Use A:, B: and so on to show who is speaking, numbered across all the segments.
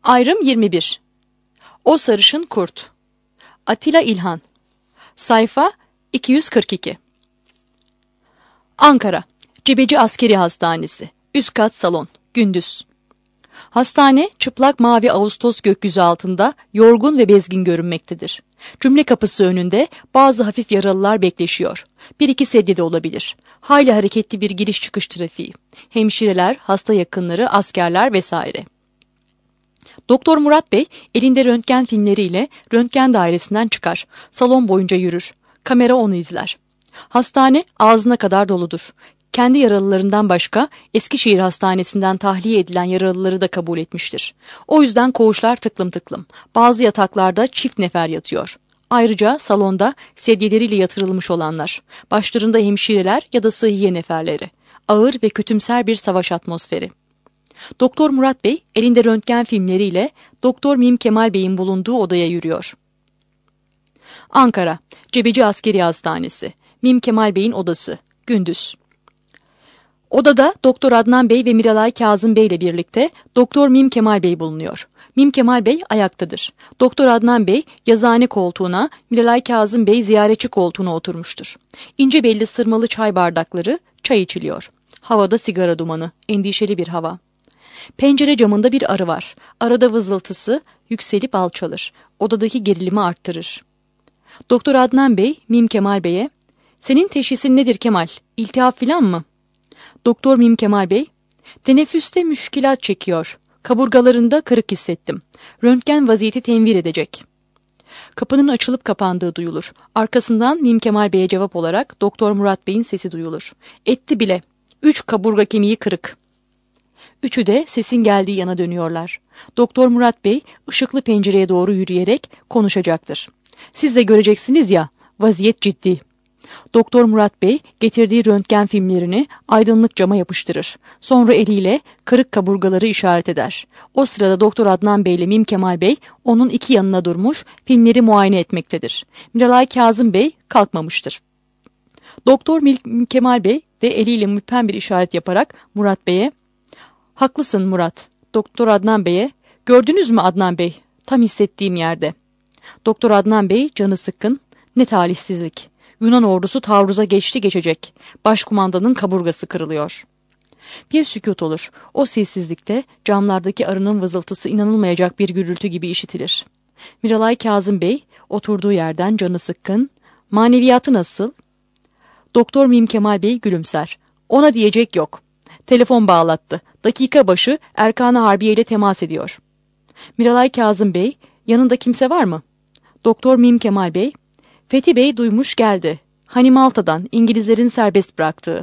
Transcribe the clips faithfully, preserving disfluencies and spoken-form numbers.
A: Ayrım yirmi bir. O Sarışın Kurt. Atilla İlhan. Sayfa iki yüz kırk iki. Ankara Cebeci Askeri Hastanesi. Üst kat salon. Gündüz. Hastane çıplak mavi Ağustos gökyüzü altında yorgun ve bezgin görünmektedir. Cümle kapısı önünde bazı hafif yaralılar bekleşiyor. Bir iki sedye de olabilir. Hayli hareketli bir giriş çıkış trafiği. Hemşireler, hasta yakınları, askerler vesaire. Doktor Murat Bey elinde röntgen filmleriyle röntgen dairesinden çıkar. Salon boyunca yürür. Kamera onu izler. Hastane ağzına kadar doludur. Kendi yaralılarından başka Eskişehir Hastanesi'nden tahliye edilen yaralıları da kabul etmiştir. O yüzden koğuşlar tıklım tıklım. Bazı yataklarda çift nefer yatıyor. Ayrıca salonda sedyeleriyle yatırılmış olanlar. Başlarında hemşireler ya da sıhhiye neferleri. Ağır ve kötümser bir savaş atmosferi. Doktor Murat Bey elinde röntgen filmleriyle Doktor Mim Kemal Bey'in bulunduğu odaya yürüyor. Ankara Cebeci Askeri Hastanesi. Mim Kemal Bey'in odası. Gündüz. Odada Doktor Adnan Bey ve Miralay Kazım Bey ile birlikte Doktor Mim Kemal Bey bulunuyor. Mim Kemal Bey ayaktadır. Doktor Adnan Bey yazıhane koltuğuna, Miralay Kazım Bey ziyaretçi koltuğuna oturmuştur. İnce belli sırmalı çay bardakları, çay içiliyor. Havada sigara dumanı, endişeli bir hava. Pencere camında bir arı var. Arada vızıltısı yükselip alçalır. Odadaki gerilimi arttırır. Doktor Adnan Bey, Mim Kemal Bey'e, "Senin teşhisin nedir Kemal? İltihap filan mı?" Doktor Mim Kemal Bey, "Teneffüste müşkilat çekiyor. Kaburgalarında kırık hissettim. Röntgen vaziyeti tenvir edecek." Kapının açılıp kapandığı duyulur. Arkasından Mim Kemal Bey'e cevap olarak Doktor Murat Bey'in sesi duyulur. "Etti bile. Üç kaburga kemiği kırık." Üçü de sesin geldiği yana dönüyorlar. Doktor Murat Bey ışıklı pencereye doğru yürüyerek konuşacaktır. "Siz de göreceksiniz ya, vaziyet ciddi." Doktor Murat Bey getirdiği röntgen filmlerini aydınlık cama yapıştırır. Sonra eliyle kırık kaburgaları işaret eder. O sırada Doktor Adnan Bey ile Mim Kemal Bey onun iki yanına durmuş, filmleri muayene etmektedir. Miralay Kazım Bey kalkmamıştır. Doktor Mim Kemal Bey de eliyle müphem bir işaret yaparak Murat Bey'e, "Haklısın Murat." Doktor Adnan Bey'e, "Gördünüz mü Adnan Bey? Tam hissettiğim yerde." Doktor Adnan Bey canı sıkkın, "Ne talihsizlik. Yunan ordusu taarruza geçti geçecek. Başkumandanın kaburgası kırılıyor." Bir sükût olur. O sessizlikte camlardaki arının vızıltısı inanılmayacak bir gürültü gibi işitilir. Miralay Kazım Bey oturduğu yerden canı sıkkın, "Maneviyatı nasıl?" Doktor Mim Kemal Bey gülümser. "Ona diyecek yok. Telefon bağlattı. Dakika başı Erkan-ı Harbiye ile temas ediyor." Miralay Kazım Bey, "Yanında kimse var mı?" Doktor Mim Kemal Bey, "Fethi Bey duymuş geldi. Hani Malta'dan, İngilizlerin serbest bıraktığı."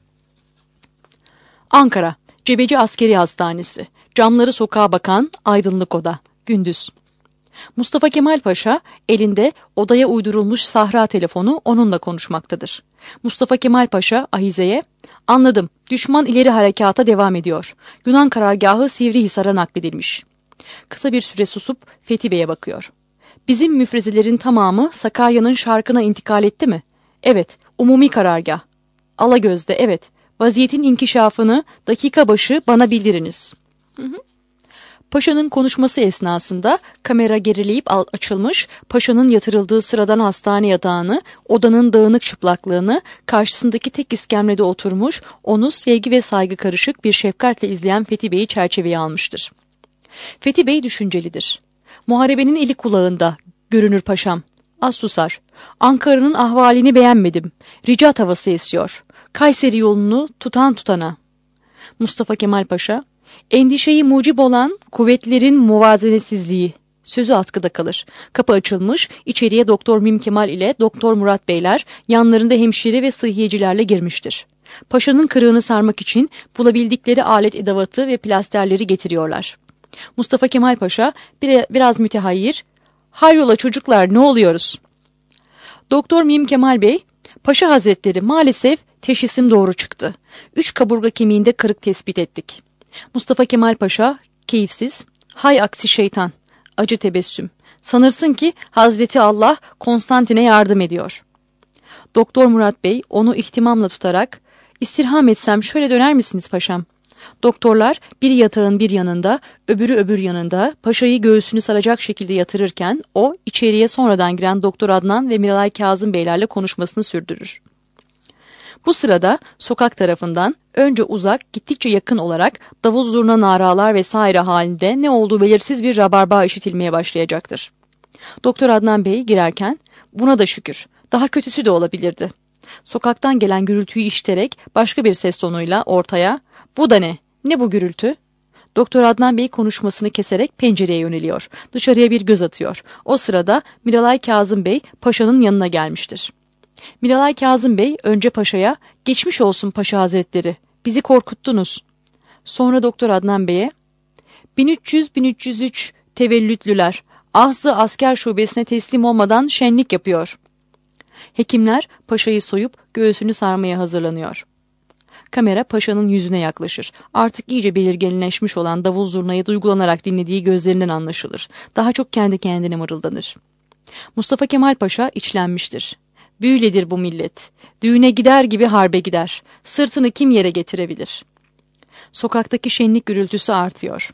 A: Ankara Cebeci Askeri Hastanesi. Camları sokağa bakan aydınlık oda. Gündüz. Mustafa Kemal Paşa elinde odaya uydurulmuş sahra telefonu onunla konuşmaktadır. Mustafa Kemal Paşa Ahize'ye, "Anladım. Düşman ileri harekata devam ediyor. Yunan karargahı Sivrihisar'a nakledilmiş." Kısa bir süre susup Fethi Bey'e bakıyor. "Bizim müfrezilerin tamamı Sakarya'nın şarkına intikal etti mi?" "Evet. Umumi karargah." "Alagöz'de evet. Vaziyetin inkişafını dakika başı bana bildiriniz." Hı hı. Paşa'nın konuşması esnasında kamera gerileyip açılmış, Paşa'nın yatırıldığı sıradan hastane yatağını, odanın dağınık çıplaklığını, karşısındaki tek iskemlede oturmuş, onu sevgi ve saygı karışık bir şefkatle izleyen Fethi Bey'i çerçeveye almıştır. Fethi Bey düşüncelidir. "Muharebenin eli kulağında görünür paşam." Az susar. "Ankara'nın ahvalini beğenmedim. Ricat havası esiyor. Kayseri yolunu tutan tutana." Mustafa Kemal Paşa, "Endişeyi mucib olan kuvvetlerin muvazenesizliği." Sözü askıda kalır. Kapı açılmış, içeriye Doktor Mim Kemal ile Doktor Murat Beyler yanlarında hemşire ve sıhhiyecilerle girmiştir. Paşa'nın kırığını sarmak için bulabildikleri alet edevatı ve plasterleri getiriyorlar. Mustafa Kemal Paşa bir, biraz mütehayyir, "Hayrola çocuklar, ne oluyoruz?" Doktor Mim Kemal Bey, "Paşa Hazretleri, maalesef teşhisim doğru çıktı. Üç kaburga kemiğinde kırık tespit ettik." Mustafa Kemal Paşa keyifsiz, "Hay aksi şeytan." Acı tebessüm. "Sanırsın ki Hazreti Allah Konstantin'e yardım ediyor." Doktor Murat Bey onu ihtimamla tutarak, "İstirham etsem şöyle döner misiniz paşam?" Doktorlar bir yatağın bir yanında, öbürü öbür yanında paşayı göğsünü saracak şekilde yatırırken o içeriye sonradan giren Doktor Adnan ve Miralay Kazım Beylerle konuşmasını sürdürür. Bu sırada sokak tarafından önce uzak, gittikçe yakın olarak davul zurna naralar vesaire halinde ne olduğu belirsiz bir rabarba işitilmeye başlayacaktır. Doktor Adnan Bey girerken buna da şükür, daha kötüsü de olabilirdi. Sokaktan gelen gürültüyü işiterek başka bir ses tonuyla ortaya "Bu da ne? Ne bu gürültü?" Doktor Adnan Bey konuşmasını keserek pencereye yöneliyor. Dışarıya bir göz atıyor. O sırada Miralay Kazım Bey paşanın yanına gelmiştir. Miralay Kazım Bey önce paşaya "Geçmiş olsun Paşa Hazretleri, bizi korkuttunuz." Sonra Doktor Adnan Bey'e bin üç yüz bin üç yüz üç tevellütlüler Ahzı Asker Şubesi'ne teslim olmadan şenlik yapıyor. Hekimler paşayı soyup göğsünü sarmaya hazırlanıyor. Kamera paşanın yüzüne yaklaşır. Artık iyice belirginleşmiş olan davul zurnayı duygulanarak dinlediği gözlerinden anlaşılır. Daha çok kendi kendine mırıldanır. Mustafa Kemal Paşa içlenmiştir. "Böyledir bu millet. Düğüne gider gibi harbe gider. Sırtını kim yere getirebilir?" Sokaktaki şenlik gürültüsü artıyor.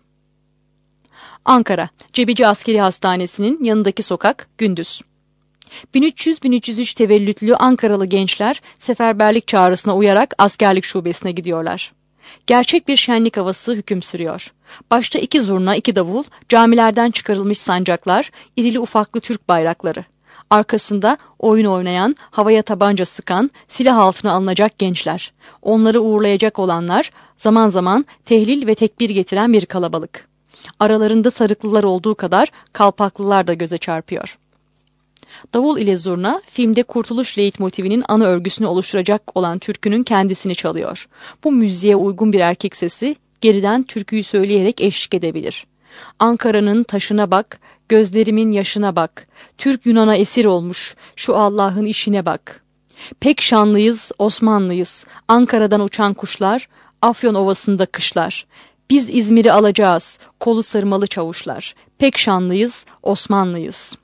A: Ankara, Cebeci Askeri Hastanesi'nin yanındaki sokak, gündüz. bin üç yüz bin üç yüz üç tevellütlü Ankaralı gençler seferberlik çağrısına uyarak askerlik şubesine gidiyorlar. Gerçek bir şenlik havası hüküm sürüyor. Başta iki zurna, iki davul, camilerden çıkarılmış sancaklar, irili ufaklı Türk bayrakları. Arkasında oyun oynayan, havaya tabanca sıkan, silah altına alınacak gençler. Onları uğurlayacak olanlar, zaman zaman tehlil ve tekbir getiren bir kalabalık. Aralarında sarıklılar olduğu kadar kalpaklılar da göze çarpıyor. Davul ile zurna, filmde Kurtuluş Leitmotivinin ana örgüsünü oluşturacak olan türkünün kendisini çalıyor. Bu müziğe uygun bir erkek sesi, geriden türküyü söyleyerek eşlik edebilir. Ankara'nın taşına bak, gözlerimin yaşına bak. Türk Yunan'a esir olmuş, şu Allah'ın işine bak. Pek şanlıyız, Osmanlıyız. Ankara'dan uçan kuşlar, Afyon Ovası'nda kışlar. Biz İzmir'i alacağız, kolu sarmalı çavuşlar. Pek şanlıyız, Osmanlıyız.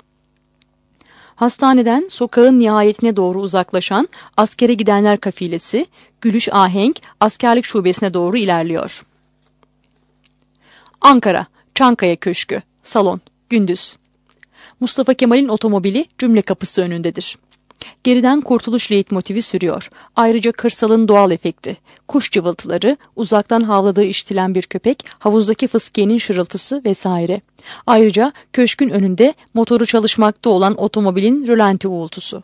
A: Hastaneden sokağın nihayetine doğru uzaklaşan askere gidenler kafilesi, gülüş ahenk askerlik şubesine doğru ilerliyor. Ankara, Çankaya Köşkü, salon, gündüz. Mustafa Kemal'in otomobili cümle kapısı önündedir. Geriden Kurtuluş Leitmotivi sürüyor. Ayrıca kırsalın doğal efekti, kuş cıvıltıları, uzaktan havladığı işitilen bir köpek, havuzdaki fıskiyenin şırıltısı vesaire. Ayrıca köşkün önünde motoru çalışmakta olan otomobilin rölanti uğultusu.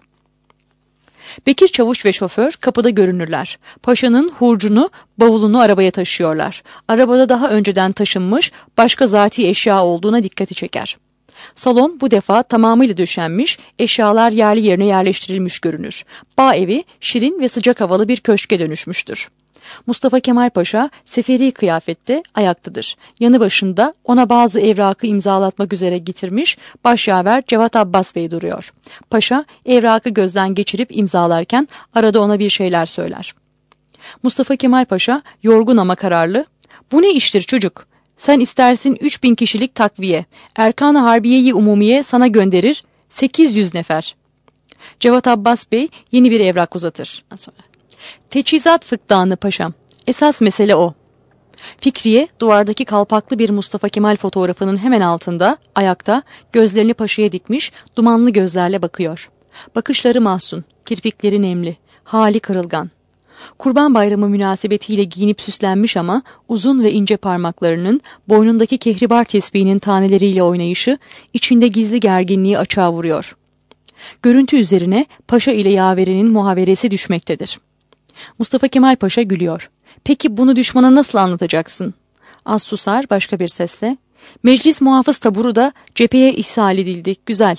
A: Bekir Çavuş ve şoför kapıda görünürler. Paşanın hurcunu, bavulunu arabaya taşıyorlar. Arabada daha önceden taşınmış başka zati eşya olduğuna dikkati çeker. Salon bu defa tamamıyla döşenmiş, eşyalar yerli yerine yerleştirilmiş görünür. Bağ evi şirin ve sıcak havalı bir köşke dönüşmüştür. Mustafa Kemal Paşa seferi kıyafette ayaktadır. Yanı başında ona bazı evrakı imzalatmak üzere getirmiş başyaver Cevat Abbas Bey duruyor. Paşa evrakı gözden geçirip imzalarken arada ona bir şeyler söyler. Mustafa Kemal Paşa yorgun ama kararlı, "Bu ne iştir çocuk? Sen istersin üç bin kişilik takviye, Erkan-ı Harbiye-i Umumiye sana gönderir, sekiz yüz nefer." Cevat Abbas Bey yeni bir evrak uzatır. Sonra, "Teçhizat fıkdanı paşam. Esas mesele o." Fikriye duvardaki kalpaklı bir Mustafa Kemal fotoğrafının hemen altında, ayakta, gözlerini paşaya dikmiş, dumanlı gözlerle bakıyor. Bakışları mahzun, kirpikleri nemli, hali kırılgan. Kurban Bayramı münasebetiyle giyinip süslenmiş ama uzun ve ince parmaklarının boynundaki kehribar tesbihinin taneleriyle oynayışı içinde gizli gerginliği açığa vuruyor. Görüntü üzerine paşa ile yaverinin muhaveresi düşmektedir. Mustafa Kemal Paşa gülüyor. "Peki bunu düşmana nasıl anlatacaksın?" Az susar başka bir sesle, "Meclis muhafız taburu da cepheye ishal edildi. Güzel."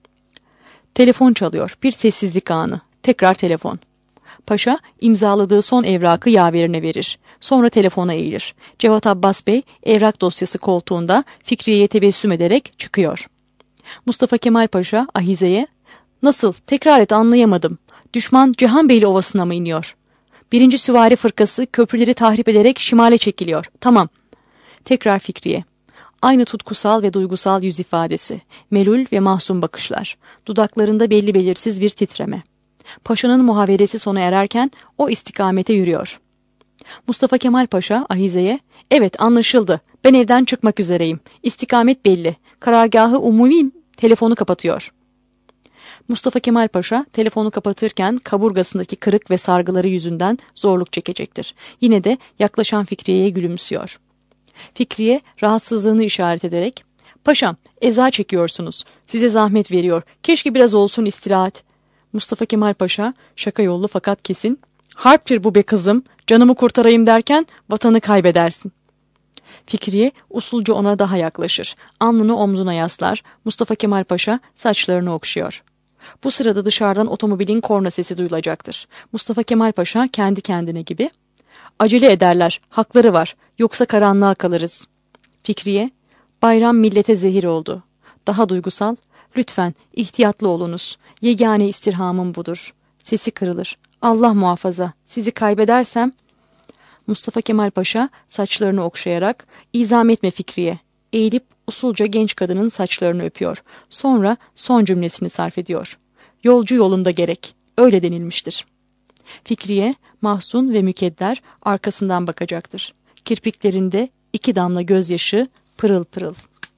A: Telefon çalıyor. Bir sessizlik anı. Tekrar telefon. Paşa imzaladığı son evrakı yaverine verir. Sonra telefona eğilir. Cevat Abbas Bey evrak dosyası koltuğunda Fikriye'ye tebessüm ederek çıkıyor. Mustafa Kemal Paşa Ahize'ye, "Nasıl? Tekrar et, anlayamadım. Düşman Cihanbeyli Ovası'na mı iniyor? Birinci Süvari Fırkası köprüleri tahrip ederek şimale çekiliyor. Tamam." Tekrar Fikriye. Aynı tutkusal ve duygusal yüz ifadesi, melul ve mahzun bakışlar, dudaklarında belli belirsiz bir titreme. Paşanın muhaveresi sona ererken o istikamete yürüyor. Mustafa Kemal Paşa Ahize'ye, evet anlaşıldı, ben evden çıkmak üzereyim, İstikamet belli, karargahı umumi, telefonu kapatıyor. Mustafa Kemal Paşa telefonu kapatırken kaburgasındaki kırık ve sargıları yüzünden zorluk çekecektir. Yine de yaklaşan Fikriye'ye gülümsüyor. Fikriye rahatsızlığını işaret ederek, paşam eza çekiyorsunuz, size zahmet veriyor, keşke biraz olsun istirahat. Mustafa Kemal Paşa şaka yollu fakat kesin, harptir bu be kızım, canımı kurtarayım derken vatanı kaybedersin. Fikriye usulca ona daha yaklaşır, alnını omzuna yaslar, Mustafa Kemal Paşa saçlarını okşuyor. Bu sırada dışarıdan otomobilin korna sesi duyulacaktır. Mustafa Kemal Paşa kendi kendine gibi, acele ederler, hakları var, yoksa karanlığa kalırız. Fikriye, bayram millete zehir oldu. Daha duygusal, lütfen ihtiyatlı olunuz, yegane istirhamım budur. Sesi kırılır, Allah muhafaza, sizi kaybedersem... Mustafa Kemal Paşa saçlarını okşayarak, izam etme Fikriye, eğilip usulca genç kadının saçlarını öpüyor. Sonra son cümlesini sarf ediyor. Yolcu yolunda gerek, öyle denilmiştir. Fikriye, mahzun ve mükedder arkasından bakacaktır. Kirpiklerinde iki damla gözyaşı pırıl pırıl.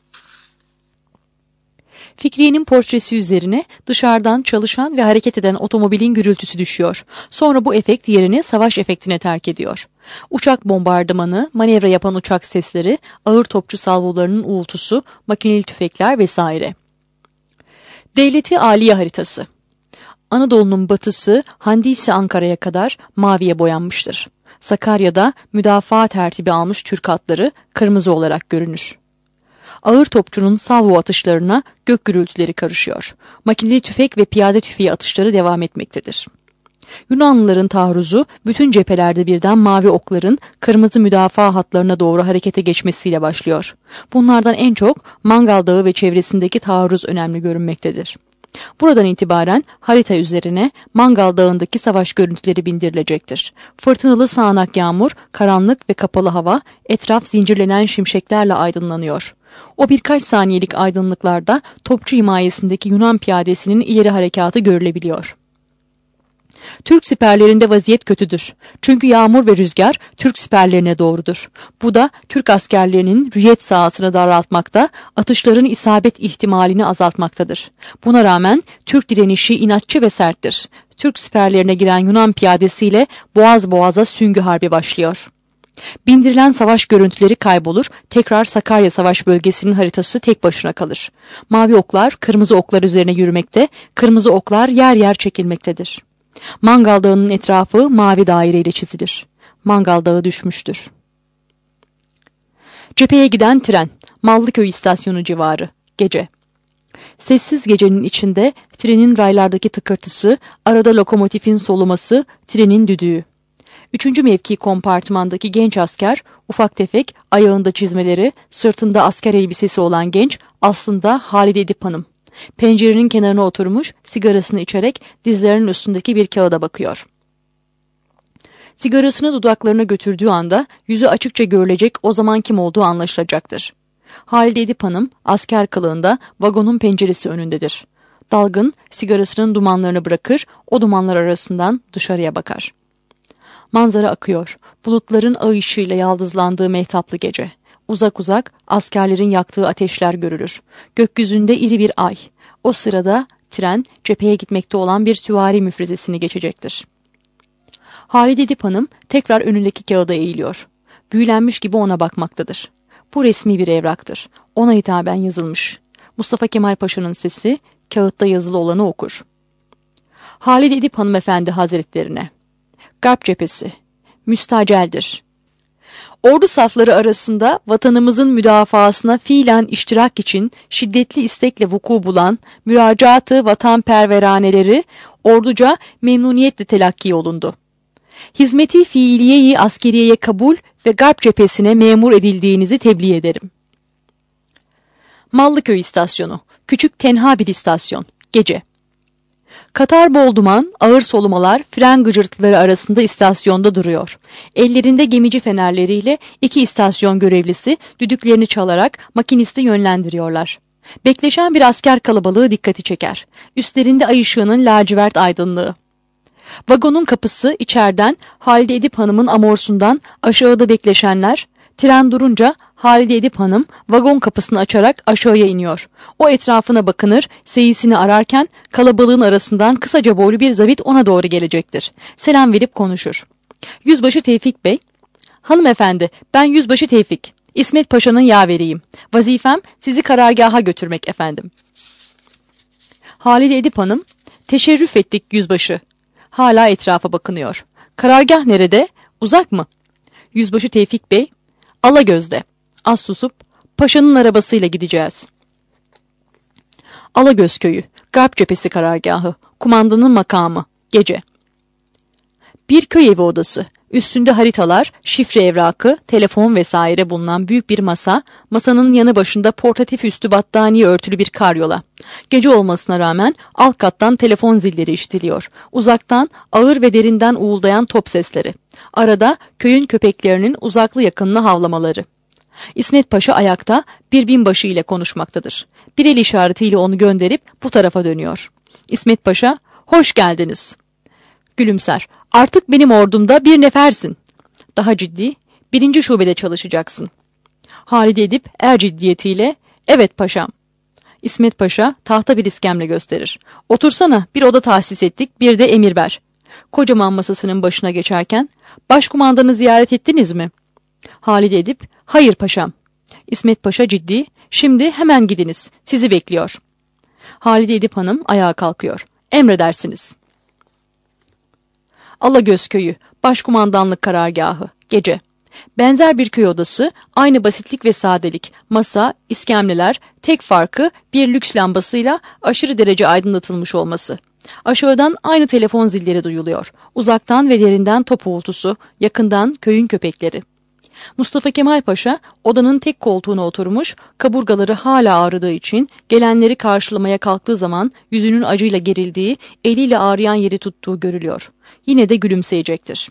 A: Fikriye'nin portresi üzerine dışarıdan çalışan ve hareket eden otomobilin gürültüsü düşüyor. Sonra bu efekt yerini savaş efektine terk ediyor. Uçak bombardımanı, manevra yapan uçak sesleri, ağır topçu salvolarının uğultusu, makineli tüfekler vesaire. Devleti Aliye haritası. Anadolu'nun batısı Handisi Ankara'ya kadar maviye boyanmıştır. Sakarya'da müdafaa tertibi almış Türk hatları kırmızı olarak görünür. Ağır topçunun salvo atışlarına gök gürültüleri karışıyor. Makineli tüfek ve piyade tüfeği atışları devam etmektedir. Yunanlıların taarruzu bütün cephelerde birden mavi okların kırmızı müdafaa hatlarına doğru harekete geçmesiyle başlıyor. Bunlardan en çok Mangal Dağı ve çevresindeki taarruz önemli görünmektedir. Buradan itibaren harita üzerine Mangal Dağı'ndaki savaş görüntüleri bindirilecektir. Fırtınalı sağanak yağmur, karanlık ve kapalı hava, etraf zincirlenen şimşeklerle aydınlanıyor. O birkaç saniyelik aydınlıklarda topçu himayesindeki Yunan piyadesinin ileri harekatı görülebiliyor. Türk siperlerinde vaziyet kötüdür. Çünkü yağmur ve rüzgar Türk siperlerine doğrudur. Bu da Türk askerlerinin rüyet sahasını daraltmakta, atışların isabet ihtimalini azaltmaktadır. Buna rağmen Türk direnişi inatçı ve serttir. Türk siperlerine giren Yunan piyadesiyle boğaz boğaza süngü harbi başlıyor. Bindirilen savaş görüntüleri kaybolur, tekrar Sakarya Savaş Bölgesi'nin haritası tek başına kalır. Mavi oklar kırmızı oklar üzerine yürümekte, kırmızı oklar yer yer çekilmektedir. Mangal Dağı'nın etrafı mavi daireyle çizilir. Mangal Dağı düşmüştür. Cepheye giden tren, Mallıköy istasyonu civarı, gece. Sessiz gecenin içinde trenin raylardaki tıkırtısı, arada lokomotifin soluması, trenin düdüğü. Üçüncü mevki kompartmandaki genç asker, ufak tefek, ayağında çizmeleri, sırtında asker elbisesi olan genç, aslında Halide Edip Hanım. Pencerenin kenarına oturmuş, sigarasını içerek dizlerinin üstündeki bir kağıda bakıyor. Sigarasını dudaklarına götürdüğü anda yüzü açıkça görülecek, o zaman kim olduğu anlaşılacaktır. Halide Edip Hanım asker kılığında vagonun penceresi önündedir. Dalgın sigarasının dumanlarını bırakır, o dumanlar arasından dışarıya bakar. Manzara akıyor. Bulutların ağ ışığıyla yaldızlandığı mehtaplı gece. Uzak uzak askerlerin yaktığı ateşler görülür. Gökyüzünde iri bir ay. O sırada tren cepheye gitmekte olan bir süvari müfrezesini geçecektir. Halide Edip Hanım tekrar önündeki kağıda eğiliyor. Büyülenmiş gibi ona bakmaktadır. Bu resmi bir evraktır. Ona hitaben yazılmış. Mustafa Kemal Paşa'nın sesi kağıtta yazılı olanı okur. Halide Edip Hanımefendi Hazretlerine. Garp cephesi. Müstaceldir. Ordu safları arasında vatanımızın müdafaasına fiilen iştirak için şiddetli istekle vuku bulan müracaatı vatanperveraneleri orduca memnuniyetle telakki olundu. Hizmeti fiiliyeyi askeriyeye kabul ve Garp cephesine memur edildiğinizi tebliğ ederim. Mallıköy istasyonu, küçük tenha bir istasyon, gece. Katar bol duman, ağır solumalar, fren gıcırtıları arasında istasyonda duruyor. Ellerinde gemici fenerleriyle iki istasyon görevlisi düdüklerini çalarak makinisti yönlendiriyorlar. Bekleşen bir asker kalabalığı dikkati çeker. Üstlerinde ay ışığının lacivert aydınlığı. Vagonun kapısı içeriden Halide Edip Hanım'ın amorsundan aşağıda bekleşenler, tren durunca Halide Edip Hanım vagon kapısını açarak aşağıya iniyor. O etrafına bakınır, seyisini ararken kalabalığın arasından kısaca boylu bir zabit ona doğru gelecektir. Selam verip konuşur. Yüzbaşı Tevfik Bey, hanımefendi ben Yüzbaşı Tevfik, İsmet Paşa'nın yaveriyim. Vazifem sizi karargaha götürmek efendim. Halide Edip Hanım, teşerrüf ettik yüzbaşı. Hala etrafa bakınıyor. Karargah nerede? Uzak mı? Yüzbaşı Tevfik Bey, Alagöz'de. Az susup, paşanın arabasıyla gideceğiz. Alagöz köyü, Garp cephesi karargahı, kumandanın makamı, gece. Bir köy evi odası, üstünde haritalar, şifre evrakı, telefon vesaire bulunan büyük bir masa, masanın yanı başında portatif üstü battaniye örtülü bir karyola. Gece olmasına rağmen alt kattan telefon zilleri işitiliyor. Uzaktan ağır ve derinden uğuldayan top sesleri. Arada köyün köpeklerinin uzaklı yakınlı havlamaları. İsmet Paşa ayakta bir binbaşı ile konuşmaktadır. Bir el işaretiyle onu gönderip bu tarafa dönüyor. İsmet Paşa, hoş geldiniz. Gülümser, artık benim ordumda bir nefersin. Daha ciddi, birinci şubede çalışacaksın. Halide Edip er ciddiyetiyle, evet paşam. İsmet Paşa tahta bir iskemle gösterir. Otursana, bir oda tahsis ettik, bir de emir ver. Kocaman masasının başına geçerken, başkumandanı ziyaret ettiniz mi? Halide Edip, hayır paşam. İsmet Paşa ciddi, şimdi hemen gidiniz, sizi bekliyor. Halide Edip Hanım ayağa kalkıyor. Emredersiniz. Alagöz köyü, başkumandanlık karargahı, gece. Benzer bir köy odası, aynı basitlik ve sadelik, masa, iskemleler, tek farkı bir lüks lambasıyla aşırı derece aydınlatılmış olması. Aşağıdan aynı telefon zilleri duyuluyor. Uzaktan ve derinden top uğultusu, yakından köyün köpekleri. Mustafa Kemal Paşa odanın tek koltuğuna oturmuş, kaburgaları hala ağrıdığı için gelenleri karşılamaya kalktığı zaman yüzünün acıyla gerildiği, eliyle ağrıyan yeri tuttuğu görülüyor. Yine de gülümseyecektir.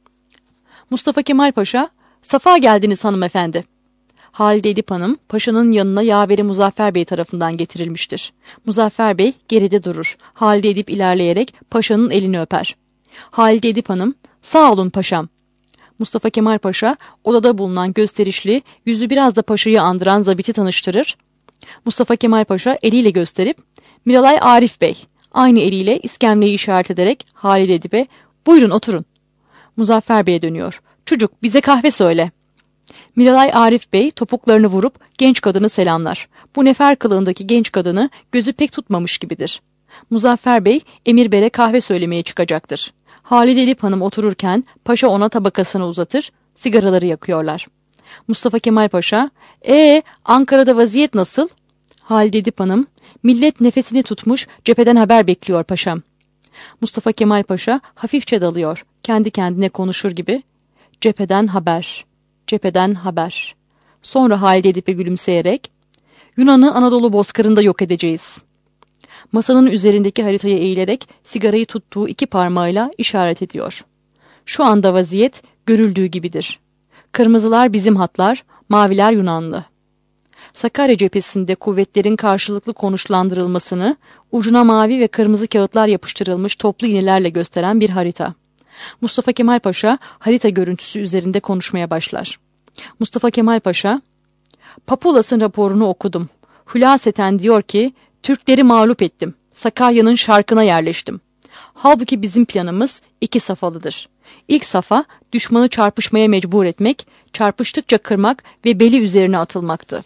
A: Mustafa Kemal Paşa, safa geldiniz hanımefendi. Halide Edip Hanım, paşanın yanına yaveri Muzaffer Bey tarafından getirilmiştir. Muzaffer Bey geride durur. Halide Edip ilerleyerek paşanın elini öper. Halide Edip Hanım, sağ olun paşam. Mustafa Kemal Paşa, odada bulunan gösterişli, yüzü biraz da paşayı andıran zabiti tanıştırır. Mustafa Kemal Paşa eliyle gösterip, Miralay Arif Bey, aynı eliyle iskemleyi işaret ederek Halide Edip'e, buyurun oturun. Muzaffer Bey'e dönüyor. Çocuk, bize kahve söyle. Miralay Arif Bey topuklarını vurup genç kadını selamlar. Bu nefer kılığındaki genç kadını gözü pek tutmamış gibidir. Muzaffer Bey, Emir Ber'e kahve söylemeye çıkacaktır. Halide Edip Hanım otururken paşa ona tabakasını uzatır, sigaraları yakıyorlar. Mustafa Kemal Paşa, ee Ankara'da vaziyet nasıl? Halide Edip Hanım, millet nefesini tutmuş, cepheden haber bekliyor paşam. Mustafa Kemal Paşa hafifçe dalıyor, kendi kendine konuşur gibi. Cepheden haber, cepheden haber. Sonra Halide Edip'e gülümseyerek, Yunan'ı Anadolu bozkırında yok edeceğiz. Masanın üzerindeki haritaya eğilerek sigarayı tuttuğu iki parmağıyla işaret ediyor. Şu anda vaziyet görüldüğü gibidir. Kırmızılar bizim hatlar, maviler Yunanlı. Sakarya cephesinde kuvvetlerin karşılıklı konuşlandırılmasını ucuna mavi ve kırmızı kağıtlar yapıştırılmış toplu iğnelerle gösteren bir harita. Mustafa Kemal Paşa harita görüntüsü üzerinde konuşmaya başlar. Mustafa Kemal Paşa, Papulas'ın raporunu okudum. Hülaseten diyor ki, Türkleri mağlup ettim. Sakarya'nın şarkına yerleştim. Halbuki bizim planımız iki safhalıdır. İlk safa düşmanı çarpışmaya mecbur etmek, çarpıştıkça kırmak ve beli üzerine atılmaktı.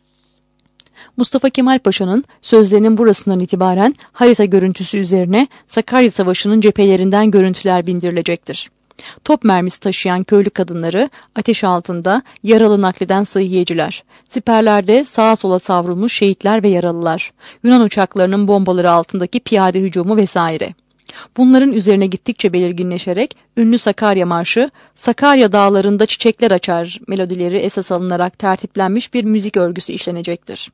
A: Mustafa Kemal Paşa'nın sözlerinin burasından itibaren harita görüntüsü üzerine Sakarya Savaşı'nın cephelerinden görüntüler bindirilecektir. Top mermisi taşıyan köylü kadınları, ateş altında yaralı nakleden sıhhiyeciler, siperlerde sağa sola savrulmuş şehitler ve yaralılar, Yunan uçaklarının bombaları altındaki piyade hücumu vesaire. Bunların üzerine gittikçe belirginleşerek ünlü Sakarya Marşı, Sakarya dağlarında çiçekler açar melodileri esas alınarak tertiplenmiş bir müzik örgüsü işlenecektir.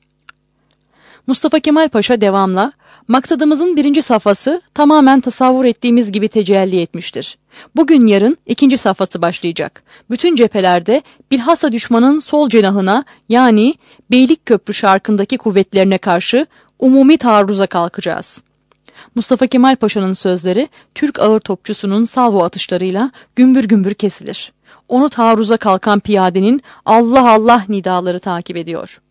A: Mustafa Kemal Paşa devamla, maksadımızın birinci safhası tamamen tasavvur ettiğimiz gibi tecelli etmiştir. Bugün yarın ikinci safhası başlayacak. Bütün cephelerde bilhassa düşmanın sol cenahına yani Beylikköprü şarkındaki kuvvetlerine karşı umumi taarruza kalkacağız. Mustafa Kemal Paşa'nın sözleri Türk ağır topçusunun salvo atışlarıyla gümbür gümbür kesilir. Onu taarruza kalkan piyadenin Allah Allah nidaları takip ediyor.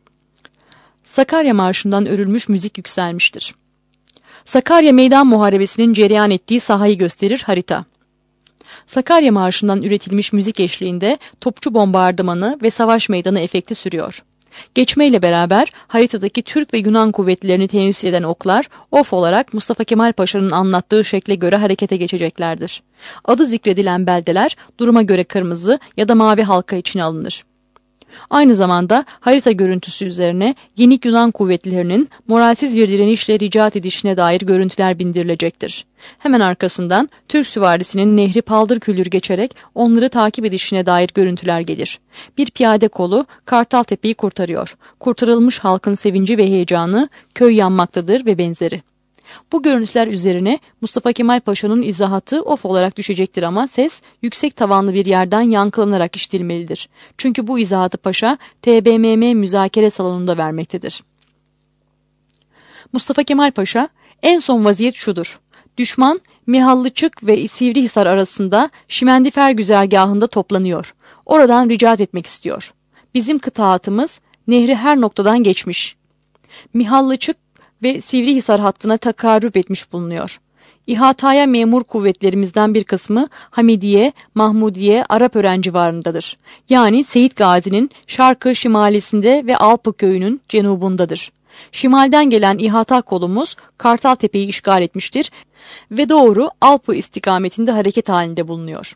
A: Sakarya Marşı'ndan örülmüş müzik yükselmiştir. Sakarya Meydan Muharebesi'nin cereyan ettiği sahayı gösterir harita. Sakarya Marşı'ndan üretilmiş müzik eşliğinde topçu bombardımanı ve savaş meydanı efekti sürüyor. Geçmeyle beraber haritadaki Türk ve Yunan kuvvetlerini temsil eden oklar of olarak Mustafa Kemal Paşa'nın anlattığı şekle göre harekete geçeceklerdir. Adı zikredilen beldeler duruma göre kırmızı ya da mavi halka içine alınır. Aynı zamanda harita görüntüsü üzerine Yenik Yunan kuvvetlerinin moralsiz bir direnişle ricat edişine dair görüntüler bindirilecektir. Hemen arkasından Türk süvarisinin nehri paldır küldür geçerek onları takip edişine dair görüntüler gelir. Bir piyade kolu Kartaltepe'yi kurtarıyor. Kurtarılmış halkın sevinci ve heyecanı, köy yanmaktadır ve benzeri. Bu görüntüler üzerine Mustafa Kemal Paşa'nın izahatı of olarak düşecektir ama ses yüksek tavanlı bir yerden yankılanarak işitilmelidir. Çünkü bu izahatı Paşa T B M M müzakere salonunda vermektedir. Mustafa Kemal Paşa, en son vaziyet şudur. Düşman Mihallıçık ve Sivrihisar arasında Şimendifer güzergahında toplanıyor. Oradan ricat etmek istiyor. Bizim kıtaatımız nehri her noktadan geçmiş. Mihallıçık ve Sivrihisar hattına takarrüp etmiş bulunuyor. İhataya memur kuvvetlerimizden bir kısmı Hamidiye, Mahmudiye, Arapören civarındadır. Yani Seyit Gazi'nin şarkı şimalisinde ve Alpı köyünün cenubundadır. Şimalden gelen ihata kolumuz Kartaltepe'yi işgal etmiştir ve doğru Alpı istikametinde hareket halinde bulunuyor.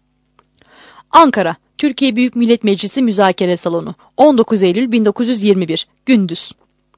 A: Ankara, Türkiye Büyük Millet Meclisi Müzakere Salonu, on dokuz Eylül bin dokuz yüz yirmi bir, gündüz.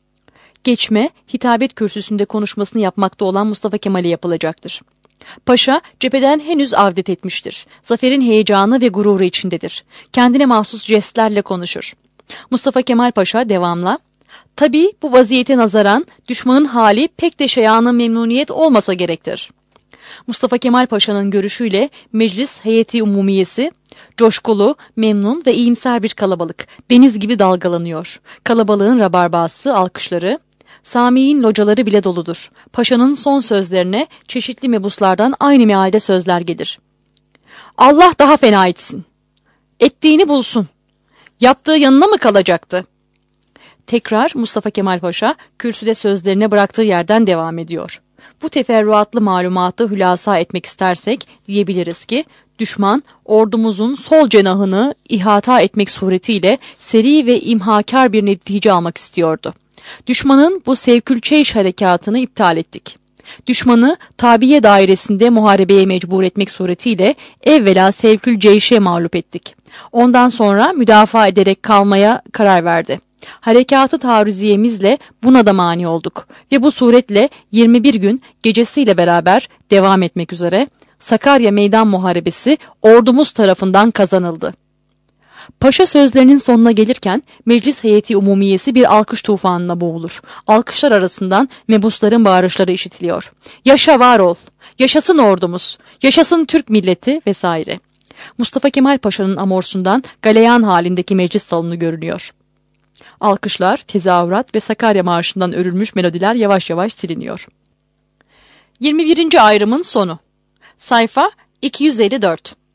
A: Geçme, hitabet kürsüsünde konuşmasını yapmakta olan Mustafa Kemal'e yapılacaktır. Paşa, cepheden henüz avdet etmiştir. Zaferin heyecanı ve gururu içindedir. Kendine mahsus jestlerle konuşur. Mustafa Kemal Paşa devamla, "Tabii bu vaziyete nazaran düşmanın hali pek de şayanı memnuniyet olmasa gerektir." Mustafa Kemal Paşa'nın görüşüyle meclis heyeti umumiyesi, coşkulu, memnun ve iyimser bir kalabalık, deniz gibi dalgalanıyor. Kalabalığın rabarbası, alkışları, Sami'in locaları bile doludur. Paşa'nın son sözlerine çeşitli mebuslardan aynı mealde sözler gelir. Allah daha fena etsin. Ettiğini bulsun. Yaptığı yanına mı kalacaktı? Tekrar Mustafa Kemal Paşa kürsüde sözlerine bıraktığı yerden devam ediyor. Bu teferruatlı malumatı hülasa etmek istersek diyebiliriz ki, düşman ordumuzun sol cenahını ihata etmek suretiyle seri ve imhakar bir netice almak istiyordu. Düşmanın bu sevkülçeyş harekatını iptal ettik. Düşmanı tabiye dairesinde muharebeye mecbur etmek suretiyle evvela sevkülceyşe mağlup ettik. Ondan sonra müdafaa ederek kalmaya karar verdi. Harekatı taarruziyemizle buna da mani olduk ve bu suretle yirmi bir gün gecesiyle beraber devam etmek üzere Sakarya Meydan Muharebesi ordumuz tarafından kazanıldı. Paşa sözlerinin sonuna gelirken meclis heyeti umumiyesi bir alkış tufanına boğulur. Alkışlar arasından mebusların bağırışları işitiliyor. Yaşa var ol, yaşasın ordumuz, yaşasın Türk milleti vesaire. Mustafa Kemal Paşa'nın amorsundan galeyan halindeki meclis salonu görünüyor. Alkışlar, tezahürat ve Sakarya Marşı'ndan örülmüş melodiler yavaş yavaş siliniyor. yirmi birinci ayrımın sonu. Sayfa iki yüz elli dört.